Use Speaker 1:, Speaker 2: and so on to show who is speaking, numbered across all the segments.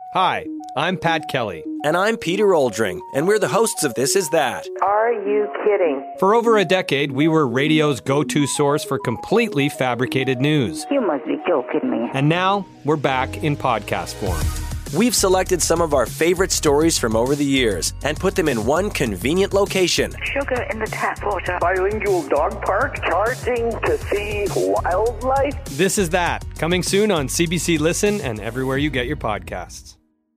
Speaker 1: Hi, I'm Pat Kelly.
Speaker 2: And I'm Peter Oldring, and we're the hosts of This Is That.
Speaker 3: Are you kidding?
Speaker 1: For over a decade, we were radio's go-to source for completely fabricated news.
Speaker 3: You must be joking me.
Speaker 1: And now, we're back in podcast form.
Speaker 2: We've selected some of our favorite stories from over the years and put them in one convenient location.
Speaker 3: Sugar in the tap water.
Speaker 4: Bilingual dog park, charging to see wildlife.
Speaker 1: This Is That, coming soon on CBC Listen and everywhere you get your podcasts.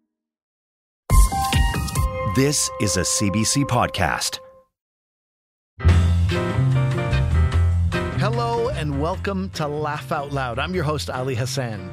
Speaker 5: This is a CBC podcast.
Speaker 6: Hello and welcome to Laugh Out Loud. I'm your host, Ali Hassan.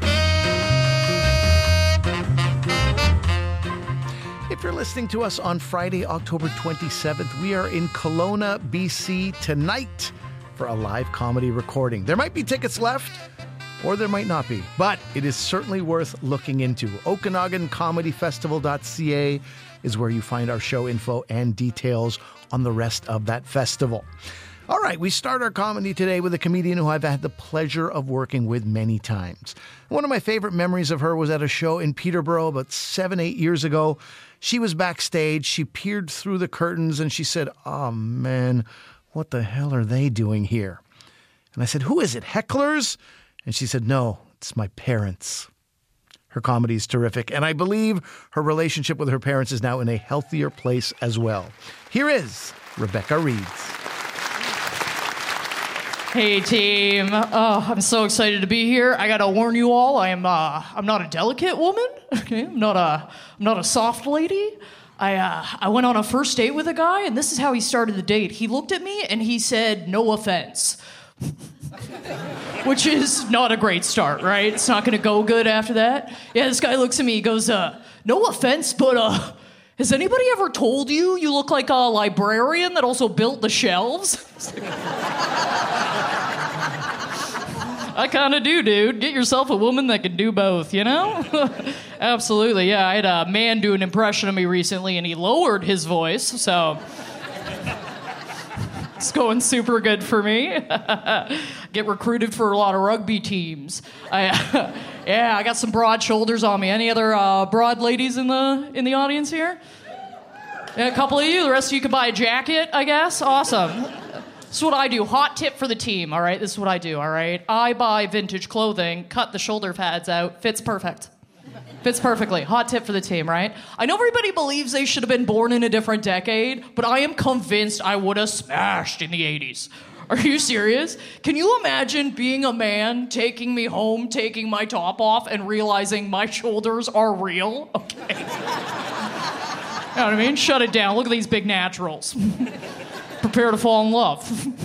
Speaker 6: If you're listening to us on Friday, October 27th, we are in Kelowna, BC tonight for a live comedy recording. There might be tickets left, or there might not be, but it is certainly worth looking into. OkanaganComedyFestival.ca is where you find our show info and details on the rest of that festival. All right, we start our comedy today with a comedian who I've had the pleasure of working with many times. One of my favorite memories of her was at a show in Peterborough about 7-8 years ago. She was backstage, she peered through the curtains and she said, "Oh man, what the hell are they doing here?" And I said, "Who is it, hecklers?" And she said, "No, it's my parents." Her comedy is terrific, and I believe her relationship with her parents is now in a healthier place as well. Here is Rebecca Reeds.
Speaker 7: Hey team, I'm so excited to be here. I gotta warn you all, I'm not a delicate woman. Okay, I'm not a soft lady. I went on a first date with a guy, and this is how he started the date. He looked at me and he said, "No offense." Which is not a great start, right? It's not gonna go good after that. Yeah, this guy looks at me, he goes, "No offense, but has anybody ever told you you look like a librarian that also built the shelves?" I kind of do, dude. Get yourself a woman that can do both, you know? Absolutely, yeah. I had a man do an impression of me recently, and he lowered his voice, so it's going super good for me. Get recruited for a lot of rugby teams. I got some broad shoulders on me. Any other broad ladies in the audience here? Yeah, a couple of you. The rest of you can buy a jacket, I guess. Awesome. This is what I do. Hot tip for the team, all right? This is what I do, all right? I buy vintage clothing, cut the shoulder pads out, fits perfect. Fits perfectly. Hot tip for the team, right? I know everybody believes they should have been born in a different decade, but I am convinced I would have smashed in the 80s. Are you serious? Can you imagine being a man, taking me home, taking my top off, and realizing my shoulders are real? Okay. You know what I mean? Shut it down. Look at these big naturals. Prepare to fall in love.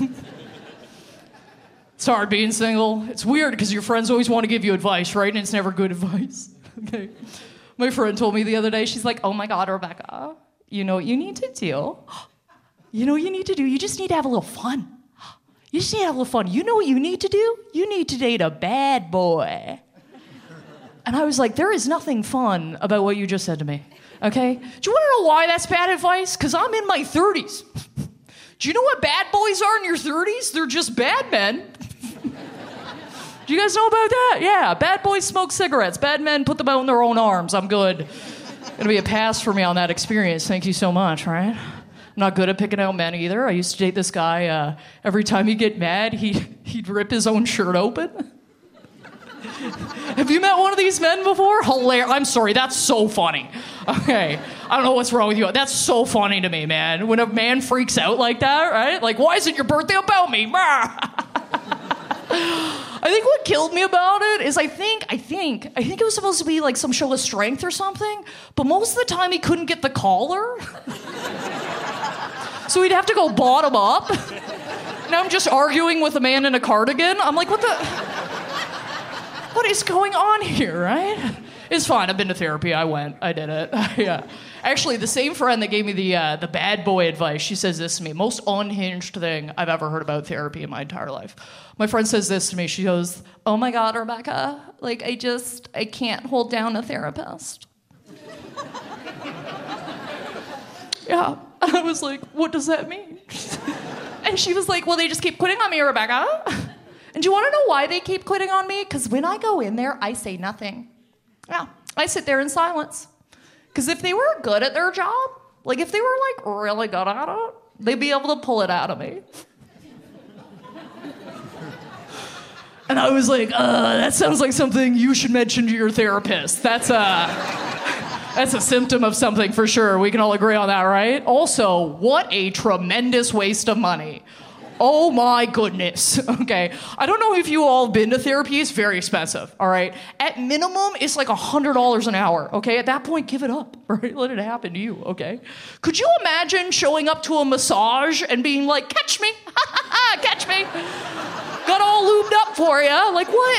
Speaker 7: It's hard being single. It's weird because your friends always want to give you advice, right? And it's never good advice. Okay. My friend told me the other day, she's like, "Oh my God, Rebecca, you know what you need to do? You know what you need to do? You just need to have a little fun. You just need to have a little fun. You know what you need to do? You need to date a bad boy." And I was like, there is nothing fun about what you just said to me, okay? Do you want to know why that's bad advice? Because I'm in my 30s. Do you know what bad boys are in your 30s? They're just bad men. Do you guys know about that? Yeah, bad boys smoke cigarettes. Bad men put them out in their own arms. I'm good. It'll be a pass for me on that experience. Thank you so much, right? I'm not good at picking out men either. I used to date this guy. Every time he'd get mad, he'd rip his own shirt open. Have you met one of these men before? Hilarious. I'm sorry, that's so funny. Okay, I don't know what's wrong with you. That's so funny to me, man. When a man freaks out like that, right? Like, why isn't your birthday about me? I think what killed me about it is I think it was supposed to be like some show of strength or something, but most of the time he couldn't get the collar. So he'd have to go bottom up. Now I'm just arguing with a man in a cardigan. I'm like, what is going on here, right? It's fine. I've been to therapy. I went. I did it. Yeah. Actually, the same friend that gave me the bad boy advice, she says this to me. Most unhinged thing I've ever heard about therapy in my entire life. My friend says this to me. She goes, "Oh my God, Rebecca, like I can't hold down a therapist." Yeah. I was like, what does that mean? And she was like, well, they just keep quitting on me, Rebecca. And do you want to know why they keep quitting on me? Because when I go in there, I say nothing. Yeah. I sit there in silence. Because if they were good at their job, like if they were like really good at it, they'd be able to pull it out of me. And I was like, that sounds like something you should mention to your therapist. That's a symptom of something for sure. We can all agree on that, right? Also, what a tremendous waste of money. Oh my goodness, okay? I don't know if you all have been to therapy. It's very expensive, all right? At minimum, it's like $100 an hour, okay? At that point, give it up, right? Let it happen to you, okay? Could you imagine showing up to a massage and being like, catch me, catch me. Got all lubed up for you. Like, what?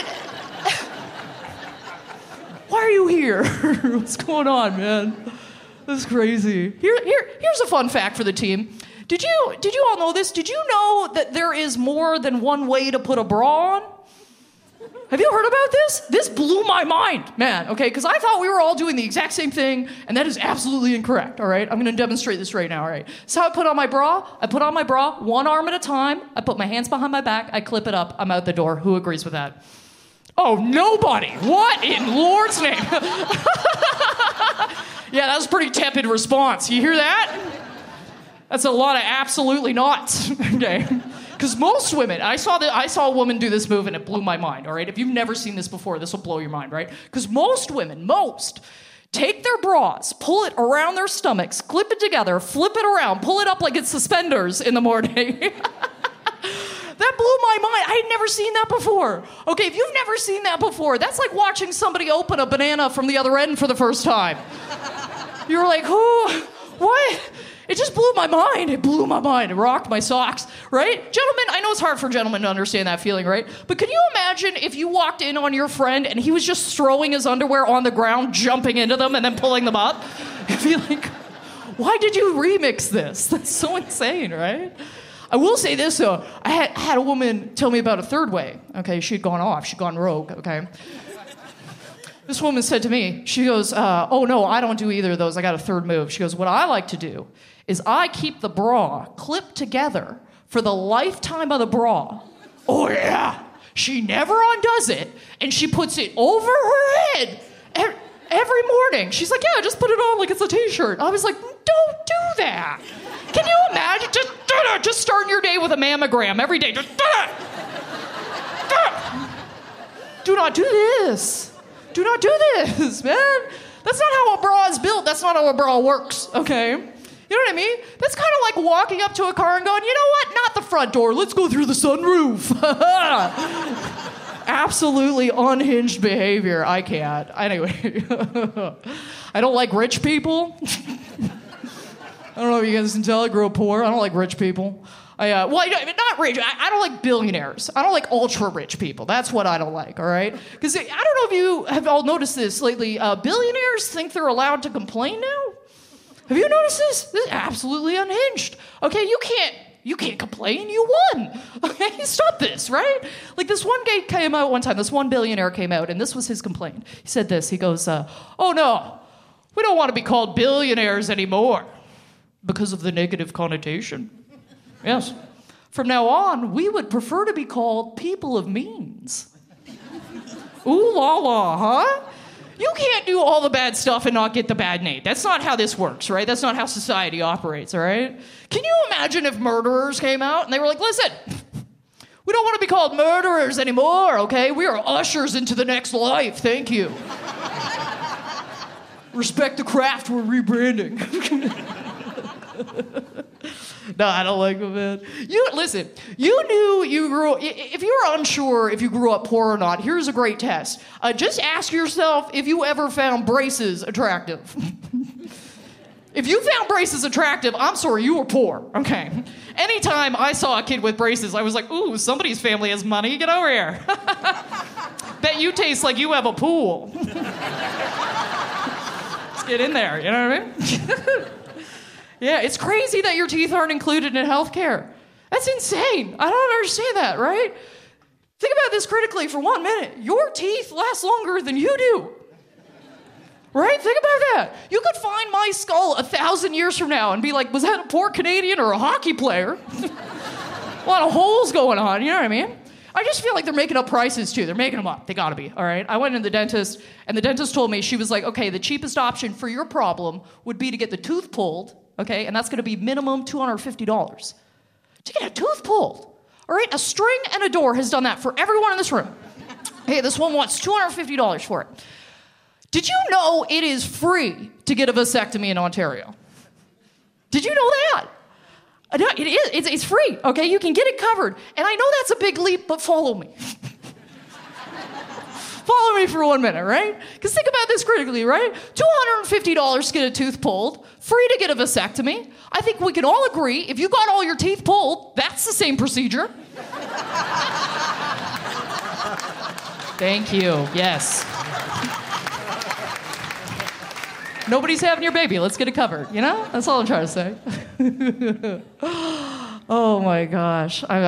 Speaker 7: Why are you here? What's going on, man? This is crazy. Here's a fun fact for the team. Did you all know this? Did you know that there is more than one way to put a bra on? Have you heard about this? This blew my mind, man, okay? Because I thought we were all doing the exact same thing, and that is absolutely incorrect, all right? I'm going to demonstrate this right now, all right? So I put on my bra. I put on my bra one arm at a time. I put my hands behind my back. I clip it up. I'm out the door. Who agrees with that? Oh, nobody. What in Lord's name? Yeah, that was a pretty tepid response. You hear that? That's a lot of absolutely nots, okay? Because most women, I saw a woman do this move and it blew my mind, all right? If you've never seen this before, this will blow your mind, right? Because most women, take their bras, pull it around their stomachs, clip it together, flip it around, pull it up like it's suspenders in the morning. That blew my mind. I had never seen that before. Okay, if you've never seen that before, that's like watching somebody open a banana from the other end for the first time. You're like, who? What? It just blew my mind. It blew my mind. It rocked my socks, right? Gentlemen, I know it's hard for gentlemen to understand that feeling, right? But can you imagine if you walked in on your friend and he was just throwing his underwear on the ground, jumping into them, and then pulling them up? You'd be like, why did you remix this? That's so insane, right? I will say this, though. I had a woman tell me about a third way. Okay, she'd gone off. She'd gone rogue, okay? This woman said to me, she goes, oh, no, I don't do either of those. I got a third move. She goes, what I like to do is I keep the bra clipped together for the lifetime of the bra. Oh, yeah. She never undoes it, and she puts it over her head every morning. She's like, yeah, just put it on like it's a T-shirt. I was like, don't do that. Can you imagine? Just starting your day with a mammogram every day. Just do not do this. Do not do this, man. That's not how a bra is built. That's not how a bra works, okay? You know what I mean? That's kind of like walking up to a car and going, you know what? Not the front door. Let's go through the sunroof. Absolutely unhinged behavior. I can't. Anyway, I don't like rich people. I don't know if you guys can tell. I grew up poor. I don't like rich people. Not rich. I don't like billionaires. I don't like ultra-rich people. That's what I don't like, all right? Because I don't know if you have all noticed this lately. Billionaires think they're allowed to complain now. Have you noticed this? This is absolutely unhinged. Okay, you can't complain. You won. Okay, stop this, right? Like this one guy came out one time. This one billionaire came out, and this was his complaint. He said this. He goes, oh, no, we don't want to be called billionaires anymore because of the negative connotation. Yes. From now on, we would prefer to be called people of means. Ooh la la, huh? You can't do all the bad stuff and not get the bad name. That's not how this works, right? That's not how society operates, all right? Can you imagine if murderers came out and they were like, listen, we don't want to be called murderers anymore, okay? We are ushers into the next life, thank you. Respect the craft, we're rebranding. No, I don't like them, man. Listen, you knew you grew up, if you were unsure if you grew up poor or not, here's a great test. Just ask yourself if you ever found braces attractive. If you found braces attractive, I'm sorry, you were poor, okay? Anytime I saw a kid with braces, I was like, ooh, somebody's family has money, get over here. Bet you taste like you have a pool. Let's get in there, you know what I mean? Yeah, it's crazy that your teeth aren't included in healthcare. That's insane. I don't understand that, right? Think about this critically for 1 minute. Your teeth last longer than you do. Right? Think about that. You could find my skull 1,000 years from now and be like, was that a poor Canadian or a hockey player? A lot of holes going on, you know what I mean? I just feel like they're making up prices too. They're making them up. They gotta be, all right? I went in the dentist, and the dentist told me, she was like, okay, the cheapest option for your problem would be to get the tooth pulled, okay? And that's gonna be minimum $250. To get a tooth pulled, all right? A string and a door has done that for everyone in this room. Hey, this one wants $250 for it. Did you know it is free to get a vasectomy in Ontario? Did you know that? No, it is. It's free, okay? You can get it covered. And I know that's a big leap, but follow me. Follow me for 1 minute, right? Because think about this critically, right? $250 to get a tooth pulled, free to get a vasectomy. I think we can all agree, if you got all your teeth pulled, that's the same procedure. Thank you, yes. Nobody's having your baby. Let's get it covered. You know? That's all I'm trying to say. Oh my gosh. I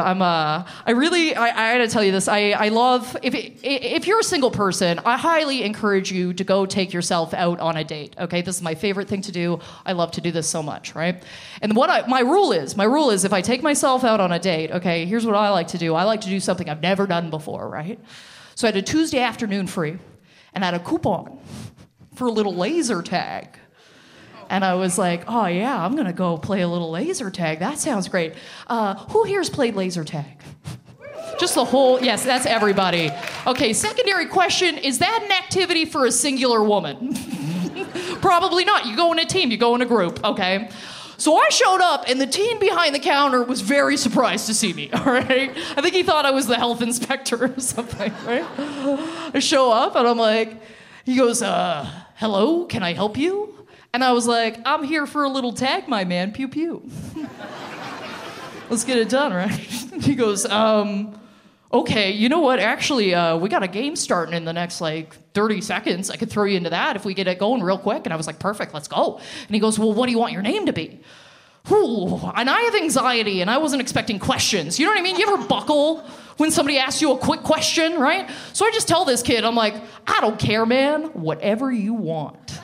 Speaker 7: gotta tell you this. I love, if you're a single person, I highly encourage you to go take yourself out on a date. Okay? This is my favorite thing to do. I love to do this so much, right? And my rule is if I take myself out on a date, okay, here's what I like to do. I like to do something I've never done before, right? So I had a Tuesday afternoon free, and I had a coupon for a little laser tag. And I was like, oh yeah, I'm gonna go play a little laser tag. That sounds great. Who here's played laser tag? Just the whole, yes, that's everybody. Okay, secondary question, is that an activity for a singular woman? Probably not. You go in a team, you go in a group, okay? So I showed up, and the teen behind the counter was very surprised to see me, all right? I think he thought I was the health inspector or something, right? I show up, and I'm like, he goes, hello, can I help you? And I was like, I'm here for a little tag, my man, pew pew. Let's get it done, right? He goes, okay, you know what, actually, we got a game starting in the next, 30 seconds. I could throw you into that if we get it going real quick. And I was like, perfect, let's go. And he goes, well, what do you want your name to be? Ooh, and I have anxiety, and I wasn't expecting questions. You know what I mean? You ever buckle when somebody asks you a quick question, right? So I just tell this kid, I'm like, I don't care, man, whatever you want.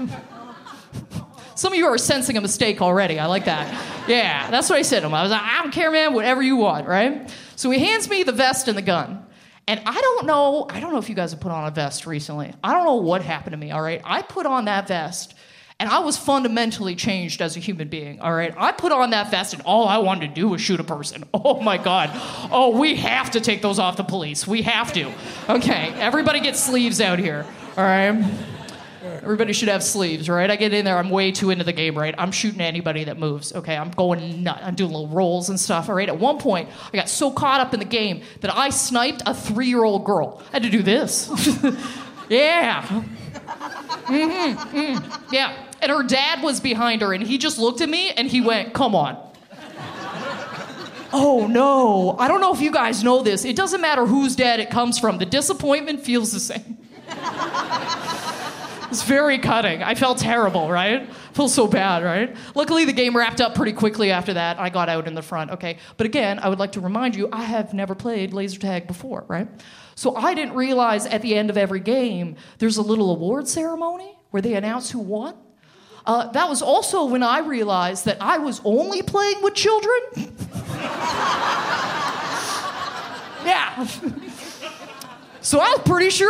Speaker 7: Some of you are sensing a mistake already. I like that. Yeah, that's what I said to him. I was like, I don't care, man, whatever you want, right? So he hands me the vest and the gun. And I don't know if you guys have put on a vest recently. I don't know what happened to me, all right? I put on that vest, and I was fundamentally changed as a human being, all right? I put on that vest, and all I wanted to do was shoot a person. Oh, my God. Oh, we have to take those off the police. We have to. Okay, everybody get sleeves out here, all right? Everybody should have sleeves, right? I get in there, I'm way too into the game, right? I'm shooting anybody that moves, okay? I'm going nuts. I'm doing little rolls and stuff, all right? At one point, I got so caught up in the game that I sniped a 3-year-old girl. I had to do this. Yeah. Yeah. And her dad was behind her, and he just looked at me, and he went, come on. Oh, no. I don't know if you guys know this. It doesn't matter whose dad it comes from. The disappointment feels the same. It's very cutting. I felt terrible, right? I feel so bad, right? Luckily, the game wrapped up pretty quickly after that. I got out in the front, okay? But again, I would like to remind you, I have never played laser tag before, right? So I didn't realize at the end of every game, there's a little award ceremony where they announce who won. That was also when I realized that I was only playing with children. Yeah. So I was pretty sure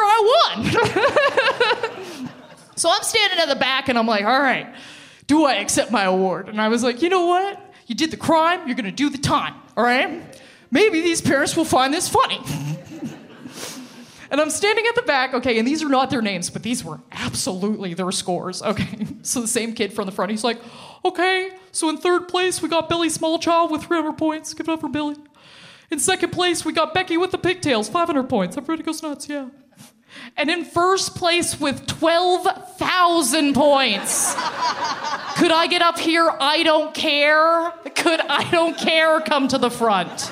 Speaker 7: I won. So I'm standing at the back, and I'm like, all right, do I accept my award? And I was like, you know what? You did the crime, you're going to do the time, all right? Maybe these parents will find this funny. And I'm standing at the back, okay, and these are not their names, but these were absolutely their scores, okay? So the same kid from the front, he's like, okay, so in third place, we got Billy Smallchild with 300 points. Give it up for Billy. In second place, we got Becky with the pigtails, 500 points. Everybody goes nuts, yeah. And in first place with 12,000 points. Could I get up here? I don't care. Could I don't care come to the front?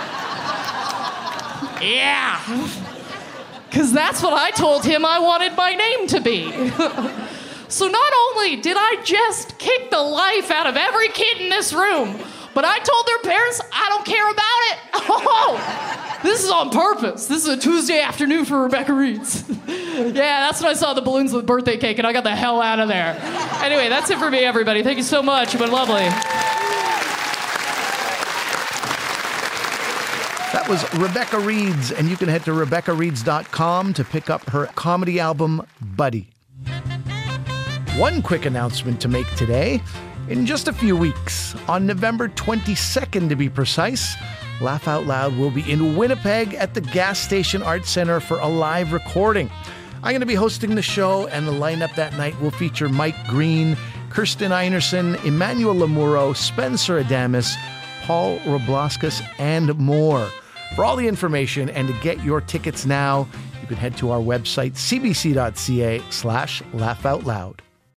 Speaker 7: Yeah. Because that's what I told him I wanted my name to be. So not only did I just kick the life out of every kid in this room, but I told their parents I don't care about it. Oh, this is on purpose. This is a Tuesday afternoon for Rebecca Reeds. Yeah, that's when I saw the balloons with birthday cake, and I got the hell out of there. Anyway, that's it for me, everybody. Thank you so much. You've been lovely.
Speaker 6: That was Rebecca Reeds, and you can head to RebeccaReeds.com to pick up her comedy album, Buddy. One quick announcement to make today. In just a few weeks, on November 22nd to be precise, Laugh Out Loud will be in Winnipeg at the Gas Station Arts Center for a live recording. I'm going to be hosting the show, and the lineup that night will feature Mike Green, Kirsten Einerson, Emmanuel Lamuro, Spencer Adamus, Paul Roblaskas, and more. For all the information and to get your tickets now, you can head to our website, cbc.ca/laughoutloud.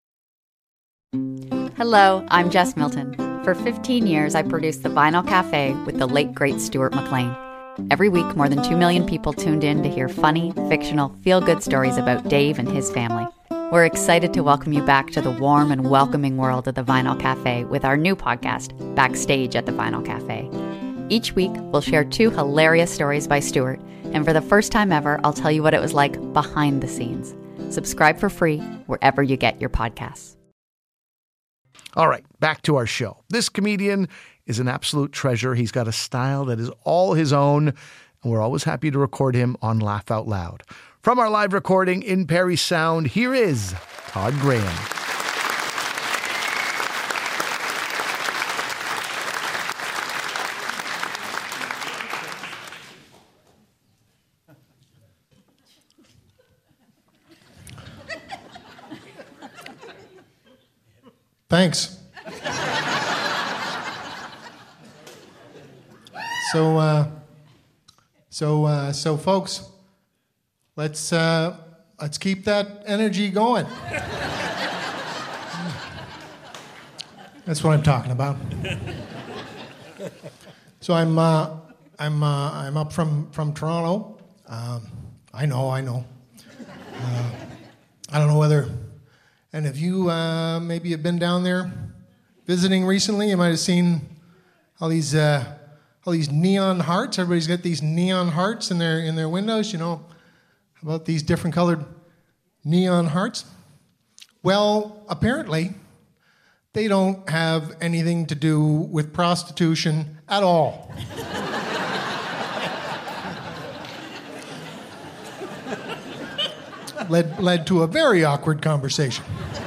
Speaker 8: Hello, I'm Jess Milton. For 15 years, I produced The Vinyl Cafe with the late, great Stuart McLean. Every week, more than 2 million people tuned in to hear funny, fictional, feel-good stories about Dave and his family. We're excited to welcome you back to the warm and welcoming world of The Vinyl Cafe with our new podcast, Backstage at The Vinyl Cafe. Each week, we'll share 2 hilarious stories by Stuart, and for the first time ever, I'll tell you what it was like behind the scenes. Subscribe for free wherever you get your podcasts.
Speaker 6: All right, back to our show. This comedian is an absolute treasure. He's got a style that is all his own, and we're always happy to record him on Laugh Out Loud. From our live recording in Parry Sound, here is Todd Graham.
Speaker 9: Thanks. So, folks, let's keep that energy going. That's what I'm talking about. So I'm up from Toronto. I know. I don't know whether. And if you maybe have been down there visiting recently, you might have seen all these neon hearts. Everybody's got these neon hearts in their windows. You know about these different colored neon hearts? Well, apparently, they don't have anything to do with prostitution at all. led to a very awkward conversation.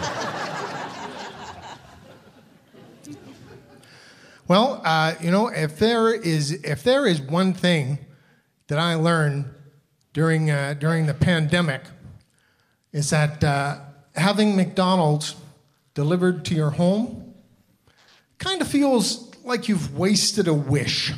Speaker 9: Well, if there is one thing that I learned during the pandemic, is that having McDonald's delivered to your home kind of feels like you've wasted a wish.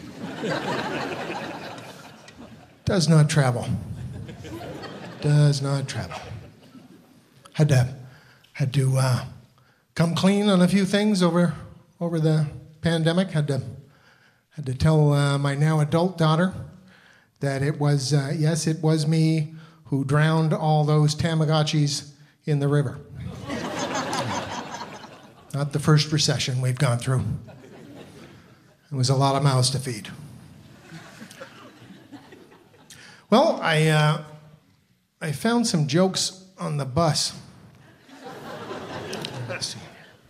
Speaker 9: Does not travel. Does not travel. Had to come clean on a few things over the pandemic. Had to tell my now adult daughter that it was me who drowned all those Tamagotchis in the river. Not the first recession we've gone through. It was a lot of mouths to feed. Well, I found some jokes on the bus. Let's see.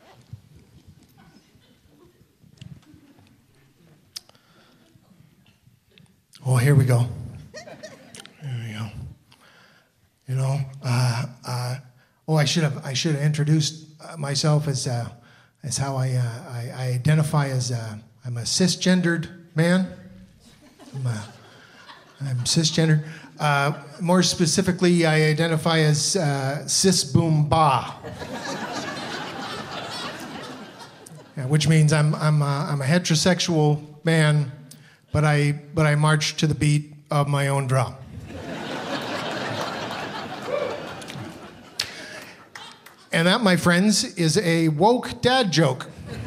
Speaker 9: Oh, here we go. Here we go. You know, I should have introduced myself as how I identify as. I'm a cisgendered man. I'm cisgendered. More specifically, I identify as cis boom ba, which means I'm a heterosexual man, but I march to the beat of my own drum. And that, my friends, is a woke dad joke.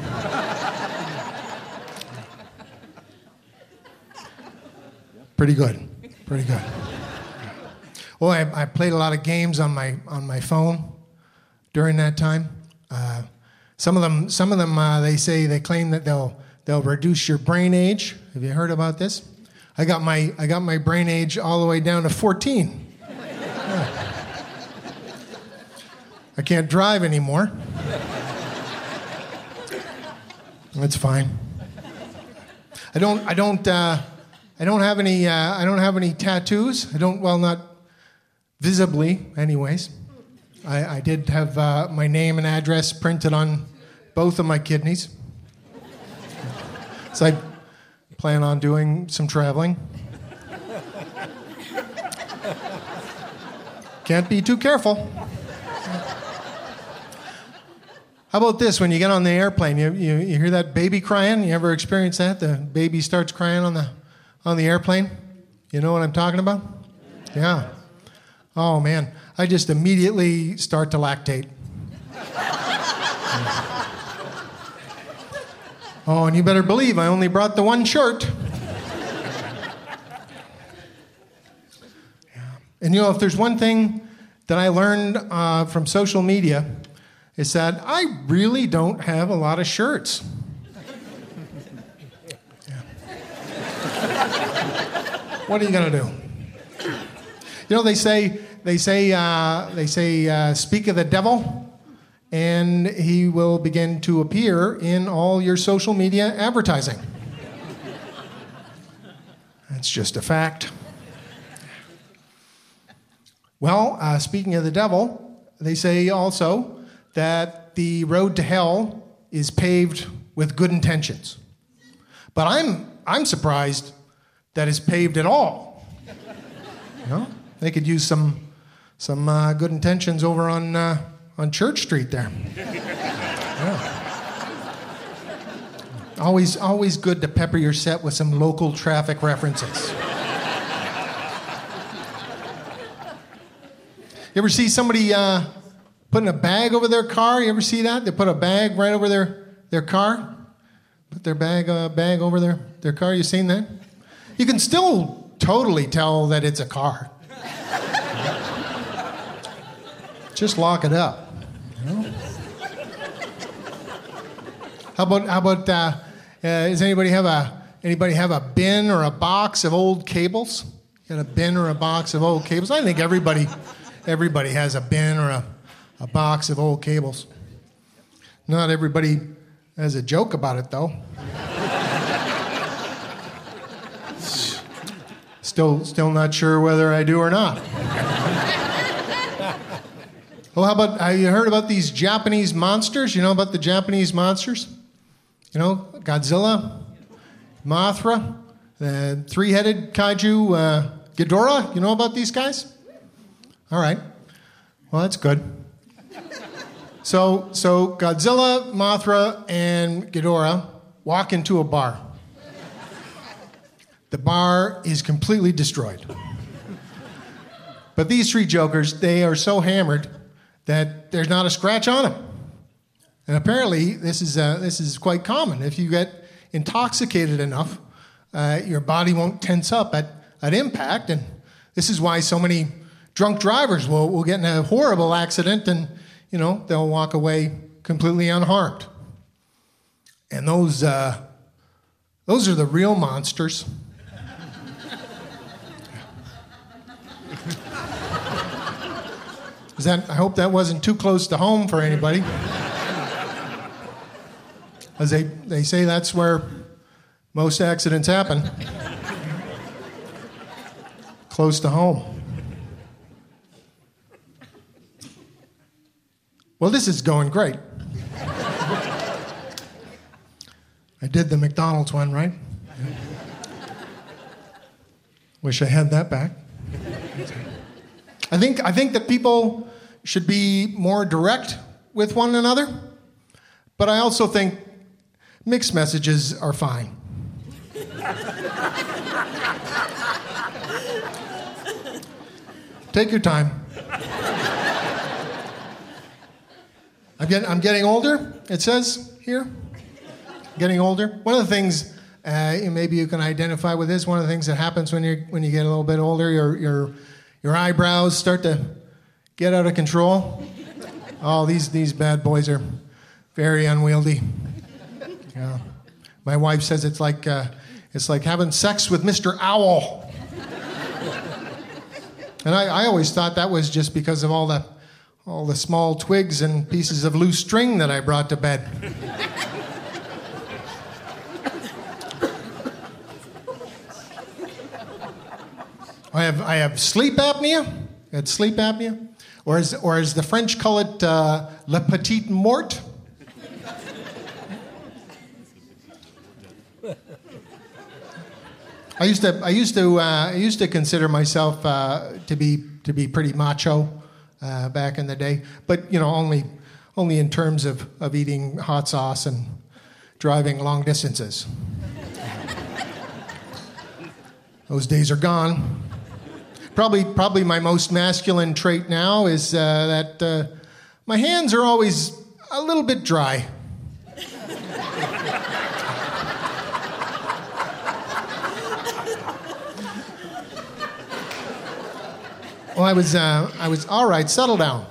Speaker 9: Pretty good. Pretty good. Well, I played a lot of games on my phone during that time. Some of them they claim that they'll reduce your brain age. Have you heard about this? I got my brain age all the way down to 14. Yeah. I can't drive anymore. That's fine. I I don't have any tattoos. Not visibly, anyways. I did have my name and address printed on both of my kidneys. So I plan on doing some traveling. Can't be too careful. How about this? When you get on the airplane, you hear that baby crying? You ever experience that? The baby starts crying on the airplane? You know what I'm talking about? Yeah. Oh, man. I just immediately start to lactate. Oh, and you better believe I only brought the one shirt. Yeah. And if there's one thing that I learned from social media, it's that I really don't have a lot of shirts. Yeah. What are you gonna do? They say, speak of the devil, and he will begin to appear in all your social media advertising. That's just a fact. Well, speaking of the devil, they say also that the road to hell is paved with good intentions. But I'm surprised that it's paved at all. They could use some good intentions over on Church Street there. Yeah. Always good to pepper your set with some local traffic references. You ever see somebody putting a bag over their car? You ever see that? They put a bag right over their car. Put their bag over their car. You seen that? You can still totally tell that it's a car. Just lock it up. How about does anybody have a bin or a box of old cables? Got a bin or a box of old cables? I think everybody has a bin or a box of old cables. Not everybody has a joke about it, though. Still not sure whether I do or not. Well, how about, have you heard about these Japanese monsters? You know about the Japanese monsters? Godzilla, Mothra, the three-headed kaiju Ghidorah. You know about these guys? All right. Well, that's good. So Godzilla, Mothra, and Ghidorah walk into a bar. The bar is completely destroyed. But these three jokers, they are so hammered that there's not a scratch on them. And apparently, this is quite common. If you get intoxicated enough, your body won't tense up at impact. And this is why so many drunk drivers will get in a horrible accident and, they'll walk away completely unharmed. And those are the real monsters. I hope that wasn't too close to home for anybody. As they say that's where most accidents happen. Close to home. Well, this is going great. I did the McDonald's one, right? Wish I had that back. I think that people should be more direct with one another, but I also think mixed messages are fine. Take your time. I'm getting older, it says here. Getting older. One of the things, maybe you can identify with this, one of the things that happens when you get a little bit older, your eyebrows start to get out of control. Oh, these bad boys are very unwieldy. Yeah. My wife says it's like having sex with Mr. Owl. And I always thought that was just because of all the small twigs and pieces of loose string that I brought to bed. I have sleep apnea. I had sleep apnea. Or as the French call it, le petit mort. I used to consider myself to be pretty macho back in the day, but only in terms of eating hot sauce and driving long distances. Those days are gone. Probably my most masculine trait now is that my hands are always a little bit dry. Well, I was all right. Settle down.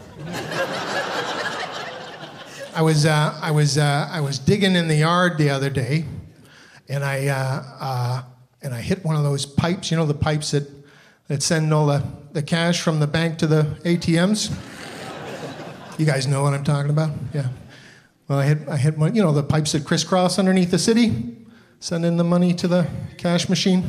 Speaker 9: I was digging in the yard the other day, and I hit one of those pipes. You know, the pipes that send all the cash from the bank to the ATMs. You guys know what I'm talking about, yeah. Well, I hit one. You know, the pipes that crisscross underneath the city, sending the money to the cash machine.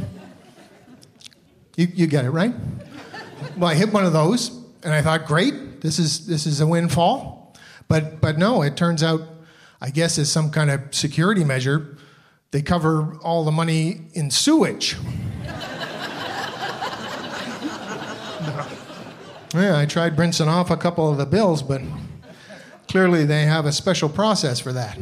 Speaker 9: You get it, right? Well, I hit one of those, and I thought, great, this is a windfall. But no, it turns out, I guess as some kind of security measure, they cover all the money in sewage. Yeah, I tried rinsing off a couple of the bills, but clearly they have a special process for that.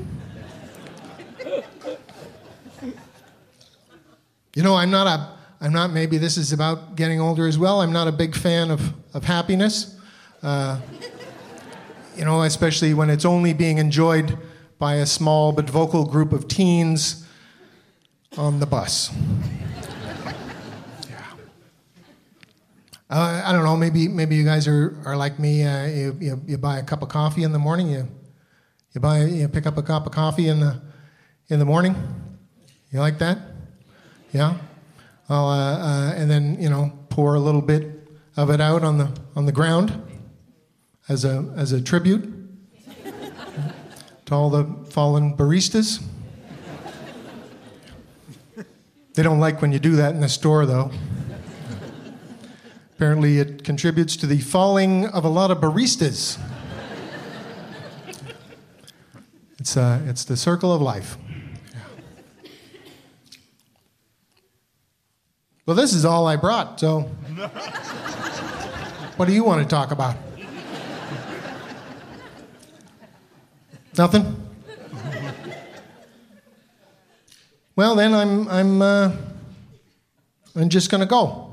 Speaker 9: You know, I'm not, maybe this is about getting older as well, I'm not a big fan of happiness. You know, especially when it's only being enjoyed by a small but vocal group of teens on the bus. Yeah. I don't know, maybe you guys are like me, you buy a cup of coffee in the morning, you pick up a cup of coffee in the morning. You like that? Yeah? Well, and then, pour a little bit of it out on the ground as a tribute to all the fallen baristas. They don't like when you do that in the store, though. Apparently, it contributes to the falling of a lot of baristas. It's the circle of life. Well, this is all I brought, so what do you want to talk about? Nothing? Well, then I'm just going to go.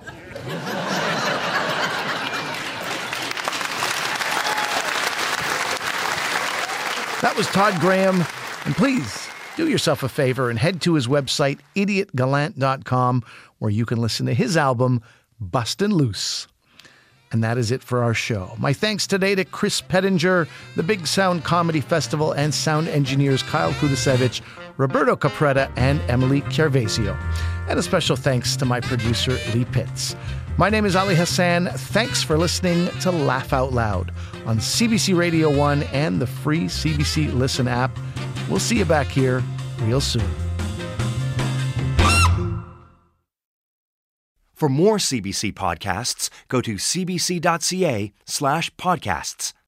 Speaker 6: That was Todd Graham, and please do yourself a favor and head to his website, idiotgallant.com, where you can listen to his album, Bustin' Loose. And that is it for our show. My thanks today to Chris Pettinger, the Big Sound Comedy Festival, and sound engineers Kyle Kudasevich, Roberto Capretta, and Emily Chiarvesio. And a special thanks to my producer, Lee Pitts. My name is Ali Hassan. Thanks for listening to Laugh Out Loud on CBC Radio 1 and the free CBC Listen app. We'll see you back here real soon.
Speaker 5: For more CBC podcasts, go to cbc.ca/podcasts.